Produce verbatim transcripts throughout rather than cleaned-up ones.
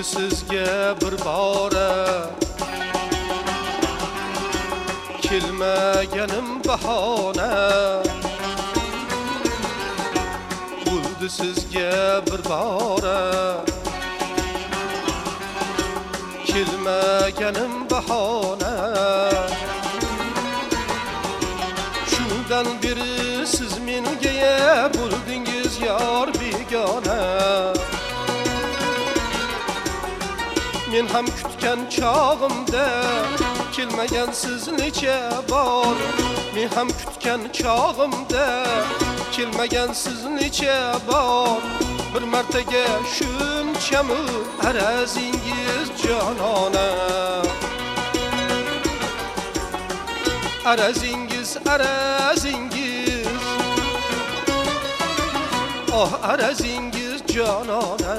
sizga bir bora kelmaganim bahona bo'ldi sizga bir bora kelmaganim bahona shundan beri siz menga bo'ldingiz yor begona men ham kutgan chog'imda kelmagansiz necha bor men ham kutgan chog'imda kelmagansiz necha bor bir martaga shunchami arazingiz jonona arazingiz arazingiz oh arazingiz jonona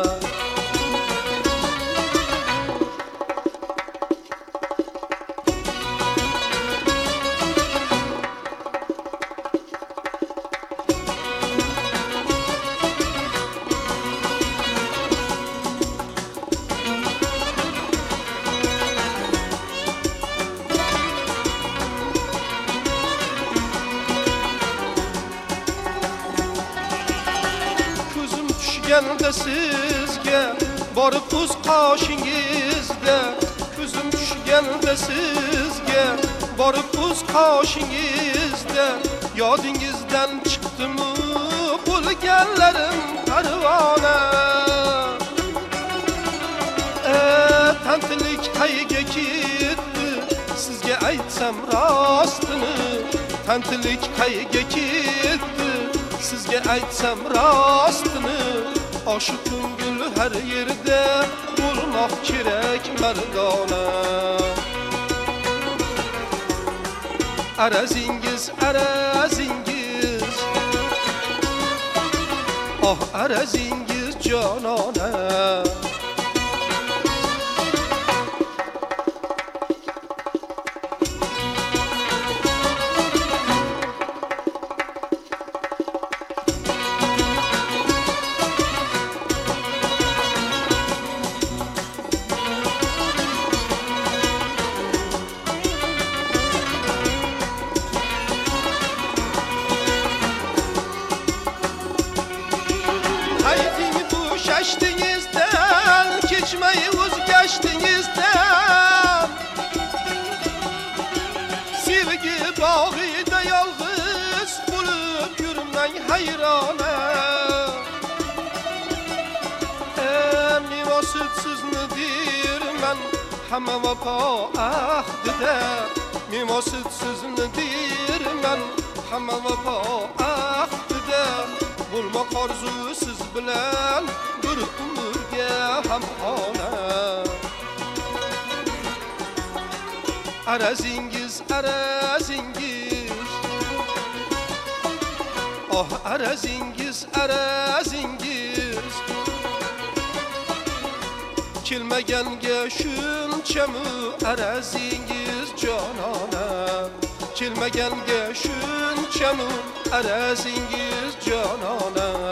Geldi sizge borib o'z qoshingizda ko'zim tushganda sizga borib o'z qoshingizda yodingizdan chiqdimi bo'lganlarim parvona e, tantilik qayga ketdi sizga aytsam rostini tantilik qayga ketdi sizga aytsam rostini oshiq ko'ngil har yerda bo'lmoq kerak mardona arazingiz arazingiz oh arazingiz jonona Geçtinizden, keçmeyi uzgeçtinizden Sevgi bağıyda yalğız bulup yürümden hayrana Meva sütsüzünü dirmen Hama vapa ahdide Meva sütsüzünü dirmen Hama vapa ahdide Bulmak arzu siz bilen bir umurga hamhona arazingiz arazingiz oh arazingiz arazingiz kelmaganga shunchami arazingiz jonona kelmaganga shunchami arazingiz jonona